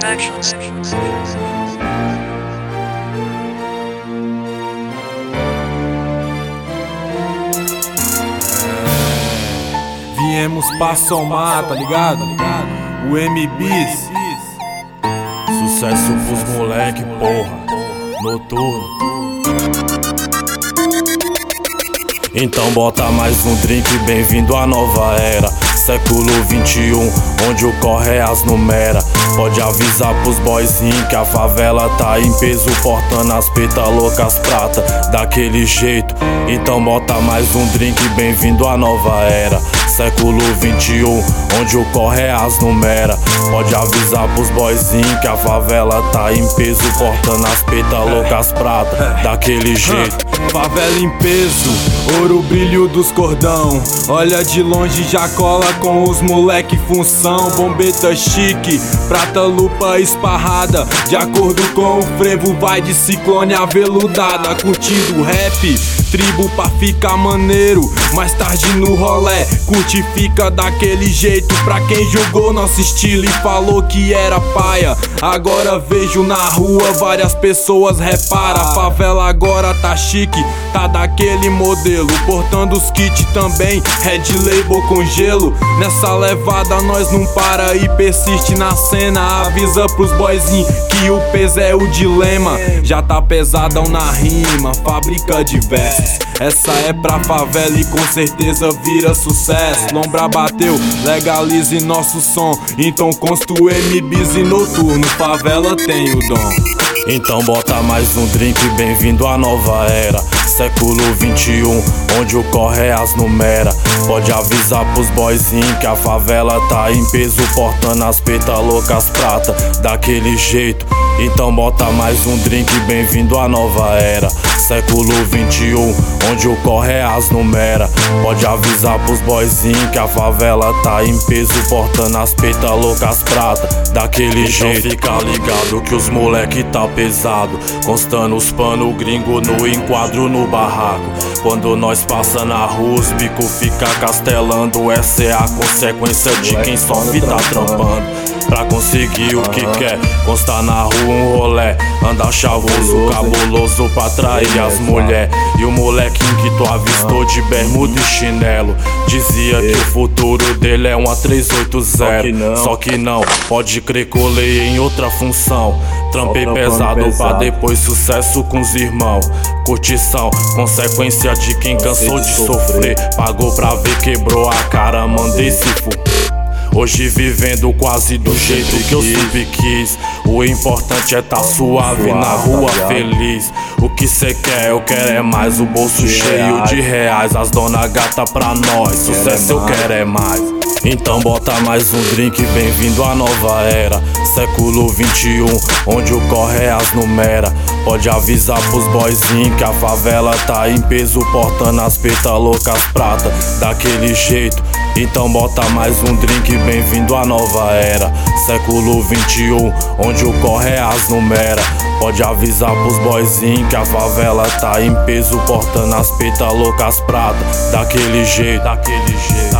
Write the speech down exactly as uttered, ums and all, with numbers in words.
Productions. Viemos pra somar, tá ligado? O M Bis. Sucesso pros moleque, porra. Noturno. Então bota mais um drink, bem-vindo à nova era. Século vinte e um, onde o corre é as numera. Pode avisar pros boyzinhos que a favela tá em peso, portando as peitas loucas prata, daquele jeito. Então bota mais um drink, bem-vindo à nova era. Século vinte e um, onde o corre é as numera. Pode avisar pros boyzinhos que a favela tá em peso, portando as peitas loucas prata, daquele jeito. Favela em peso, ouro brilho dos cordão. Olha de longe já cola com os moleque função. Bombeta chique, prata lupa esparrada. De acordo com o frevo vai de ciclone aveludada. Curtindo rap, tribo pra ficar maneiro. Mais tarde no rolé, curte fica daquele jeito. Pra quem julgou nosso estilo e falou que era paia, agora vejo na rua várias pessoas repara. A favela agora tá chique, tá daquele modelo, portando os kits também, Red Label com gelo. Nessa levada nós não para e persiste na cena. Avisa pros boyzinhos que o peso é o dilema. Já tá pesadão na rima, fábrica de versos. Essa é pra favela e com certeza vira sucesso. Lombra bateu, legalize nosso som. Então consta o M Bis e noturno, favela tem o dom. Então bota mais um drink, bem-vindo à nova era. Século vinte e um, onde o corre é as numera. Pode avisar pros boyzinhos que a favela tá em peso, portando as peitas loucas prata, daquele jeito. Então bota mais um drink, bem-vindo à nova era. Século vinte e um, onde o corre é as numera. Pode avisar pros boyzinhos que a favela tá em peso, portando as peitas loucas prata, daquele então jeito. Fica ligado que os moleque tá pesado, constando os pano gringo no enquadro no barraco. Quando nós passa na rua os bico fica castelando. Essa é a consequência de quem sofre tá trampando pra conseguir o que quer. Constar na rua um rolé, andar chavoso, cabuloso pra atrair as mulher. E o molequinho que tu avistou de bermuda e chinelo dizia que o futuro dele é uma trezentos e oitenta. Só que não, pode crer, colei em outra função. Trampei pesado pra depois sucesso com os irmãos. Curtição, consequência de quem cansou de sofrer. Pagou pra ver, quebrou a cara, mandei se for. Hoje vivendo quase do jeito que eu sempre quis. O importante é tá suave na rua feliz. O que cê quer, eu quero é mais. O bolso cheio de reais, as dona gata pra nós. Sucesso eu quero é mais. Então bota mais um drink, bem-vindo à nova era. Século vinte e um, onde o corre é as numera. Pode avisar pros boyzinhos que a favela tá em peso, portando as peitas loucas prata, daquele jeito. Então bota mais um drink, bem-vindo à nova era. Século vinte e um, onde o corre é as numera. Pode avisar pros boyzinhos que a favela tá em peso, portando as peitas loucas prata, daquele jeito, daquele jeito.